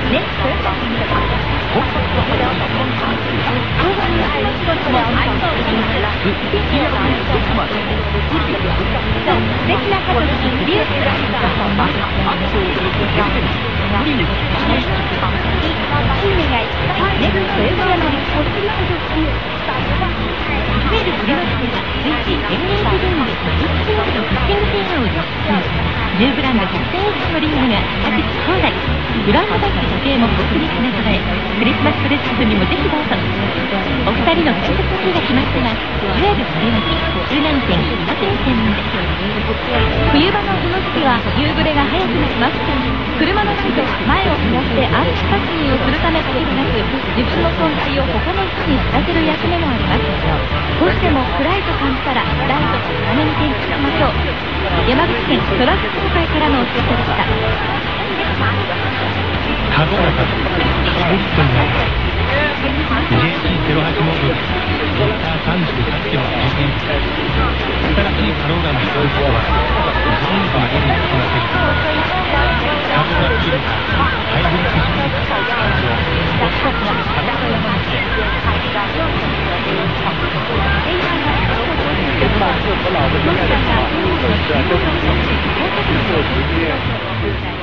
10ブランド100点以上のリングが各地放題。ブランドバッグ時計も特別な備え。クリスマスプレゼントにもぜひどうぞ。お二人の到着日が決まったら早く取り巻き周南店岩手店まで。冬場のこの時期は夕暮れが早くなります。車のライトは前を照らしてアンチパッキンをするためだけでなく、自分の存在を他の人に知らせる役目もあります。少しでも暗いと感じたらライトを早めに点灯しましょう。山口県トラック協会からのお知らせでした。 カゴ型ハイリストになります。JC08 モードでモーター38キロの実現。新しいカローラの表示は全部のエリアになっています。カゴが切れたハイブリッドシリーズ誕生。お近くのカローラ山口へ。 我老婆现在在跑，是啊，都是做职业。